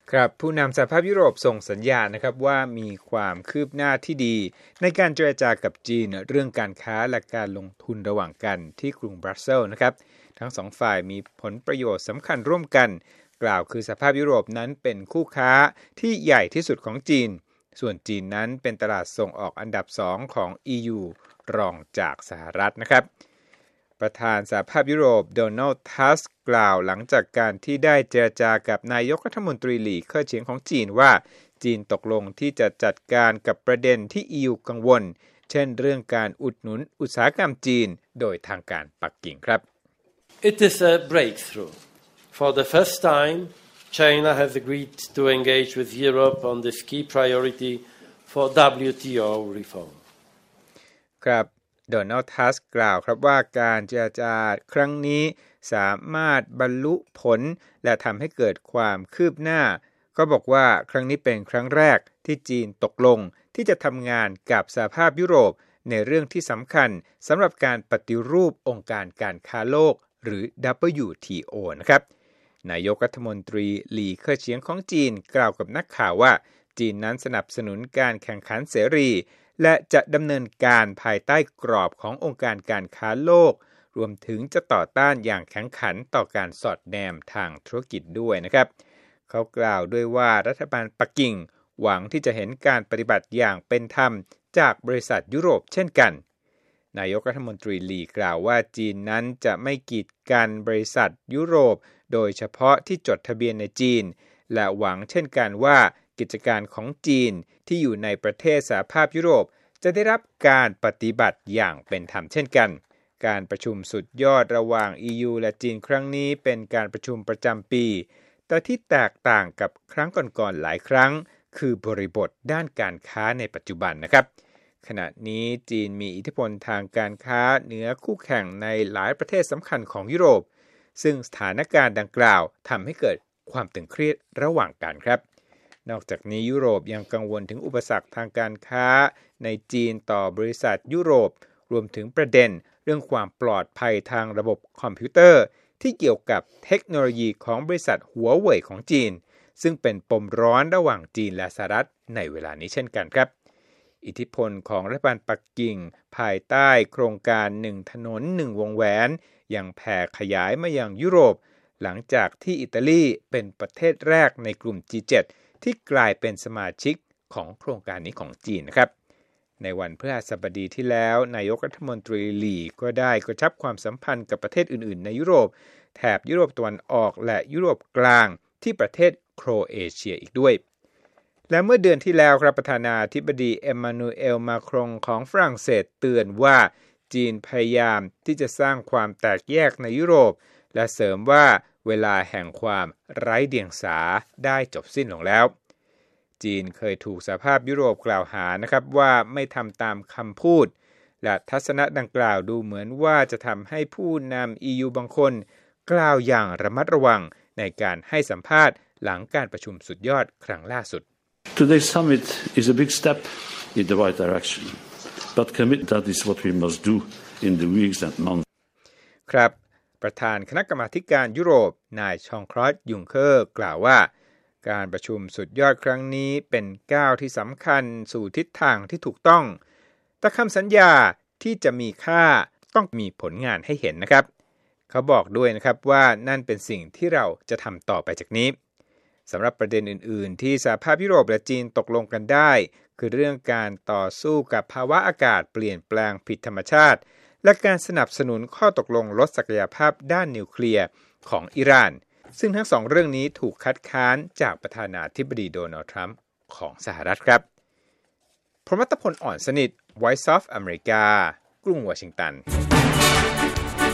ครับผู้นำสหภาพยุโรปส่งสัญญาณนะครับว่ามีความคืบหน้าที่ดีในการเจรจากับจีนเรื่องการค้าและการลงทุนระหว่างกันที่กรุงบรัสเซลส์นะครับทั้งสองฝ่ายมีผลประโยชน์สำคัญร่วมกันกล่าวคือสหภาพยุโรปนั้นเป็นคู่ค้าที่ใหญ่ที่สุดของจีนส่วนจีนนั้นเป็นตลาดส่งออกอันดับ2ของ EU รองจากสหรัฐนะครับประธานสหภาพยุโรปโดนัลด์ทัสก์กล่าวหลังจากการที่ได้เจรจากับนายกรัฐมนตรีหลี่เค่อเฉียงของจีนว่าจีนตกลงที่จะจัดการกับประเด็นที่ EU กังวลเช่นเรื่องการอุดหนุนอุตสาหกรรมจีนโดยทางการปักกิ่งครับ It is a breakthrough. For the first time, China has agreed to engage with Europe on this key priority for WTO reform. ครับโดนัลด์ ทัสก์กล่าวครับว่าการเจรจาครั้งนี้สามารถบรรลุผลและทำให้เกิดความคืบหน้าก็บอกว่าครั้งนี้เป็นครั้งแรกที่จีนตกลงที่จะทำงานกับสหภาพยุโรปในเรื่องที่สำคัญสำหรับการปฏิรูปองค์การการค้าโลกหรือ WTO นะครับนายกรัฐมนตรีหลี่เค่อเฉียงของจีนกล่าวกับนักข่าวว่าจีนนั้นสนับสนุนการแข่งขันเสรีและจะดำเนินการภายใต้กรอบขององค์การการค้าโลกรวมถึงจะต่อต้านอย่างแข็งขันต่อการสอดแนมทางธุรกิจด้วยนะครับเขากล่าวด้วยว่ารัฐบาลปักกิ่งหวังที่จะเห็นการปฏิบัติอย่างเป็นธรรมจากบริษัทยุโรปเช่นกันนายกรัฐมนตรีหลี่กล่าวว่าจีนนั้นจะไม่กีดกันบริษัทยุโรปโดยเฉพาะที่จดทะเบียนในจีนและหวังเช่นกันว่ากิจการของจีนที่อยู่ในประเทศสหภาพยุโรปจะได้รับการปฏิบัติอย่างเป็นธรรมเช่นกันการประชุมสุดยอดระหว่าง EU และจีนครั้งนี้เป็นการประชุมประจำปีแต่ที่แตกต่างกับครั้งก่อนๆหลายครั้งคือบริบทด้านการค้าในปัจจุบันนะครับขณะนี้จีนมีอิทธิพลทางการค้าเหนือคู่แข่งในหลายประเทศสำคัญของยุโรปซึ่งสถานการณ์ดังกล่าวทำให้เกิดความตึงเครียดระหว่างกันครับนอกจากนี้ยุโรปยังกังวลถึงอุปสรรคทางการค้าในจีนต่อบริษัทยุโรปรวมถึงประเด็นเรื่องความปลอดภัยทางระบบคอมพิวเตอร์ที่เกี่ยวกับเทคโนโลยีของบริษัทหัวเว่ยของจีนซึ่งเป็นปมร้อนระหว่างจีนและสหรัฐในเวลานี้เช่นกันครับอิทธิพลของรัฐบาลปักกิ่งภายใต้โครงการ1ถนน1วงแหวนยังแผ่ขยายมายังยุโรปหลังจากที่อิตาลีเป็นประเทศแรกในกลุ่ม G7 ที่กลายเป็นสมาชิกของโครงการนี้ของจีนนะครับในวันพฤหัสบดีที่แล้วนายกรัฐมนตรีหลี่ก็ได้กระชับความสัมพันธ์กับประเทศอื่นๆในยุโรปแถบยุโรปตะวันออกและยุโรปกลางที่ประเทศโครเอเชียอีกด้วยและเมื่อเดือนที่แล้วครับประธานาธิบดีเอ็มมานูเอลมาครงของฝรั่งเศสเตือนว่าจีนพยายามที่จะสร้างความแตกแยกในยุโรปและเสริมว่าเวลาแห่งความไร้เดียงสาได้จบสิ้นลงแล้วจีนเคยถูกสหภาพยุโรปกล่าวหานะครับว่าไม่ทำตามคำพูดและทัศนะดังกล่าวดูเหมือนว่าจะทำให้ผู้นำ EU บางคนกล่าวอย่างระมัดระวังในการให้สัมภาษณ์หลังการประชุมสุดยอดครั้งล่าสุด Today's summit is a big step in the right direction, but commit that is what we must do in the weeks and months. ครับประธานคณะกรรมาการยุโรปนายชองคลอดยุงเคอร์กล่าวว่าการประชุมสุดยอดครั้งนี้เป็นก้าวที่สำคัญสู่ทิศทางที่ถูกต้องแต่คำสัญญาที่จะมีค่าต้องมีผลงานให้เห็นนะครับเขาบอกด้วยนะครับว่านั่นเป็นสิ่งที่เราจะทำต่อไปจากนี้สำหรับประเด็นอื่นๆที่สหภาพยุโรปและจีนตกลงกันได้คือเรื่องการต่อสู้กับภาวะอากาศเปลี่ยนแปลงผิดธรรมชาติและการสนับสนุนข้อตกลงลดศักยภาพด้านนิวเคลียร์ของอิหร่านซึ่งทั้งสองเรื่องนี้ถูกคัดค้านจากประธานาธิบดีโดนัลด์ทรัมป์ของสหรัฐครับพรหมรัตพล อ่อนสนิท Voice of America กรุงวอชิงตัน